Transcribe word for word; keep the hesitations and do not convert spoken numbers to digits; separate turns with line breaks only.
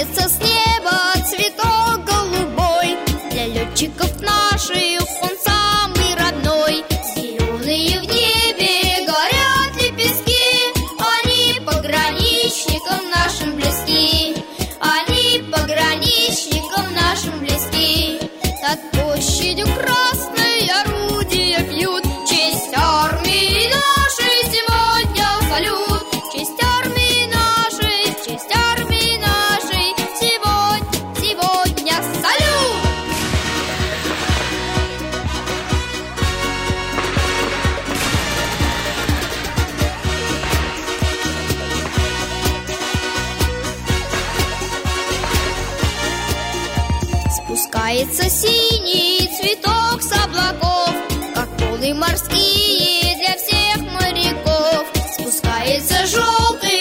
Спускается с неба цветок голубой, для летчиков наших он самый родной. Зеленые в небе горят лепестки, они пограничникам нашим близки, они пограничникам нашим близки. Над площадью красной орудия бьют, честь армии нашей сегодня салют. Честь армии нашей, честь армии нашей, сегодня, сегодня салют! Спускается синий цветок с облаков, как волны морские для всех моряков. Спускается желтый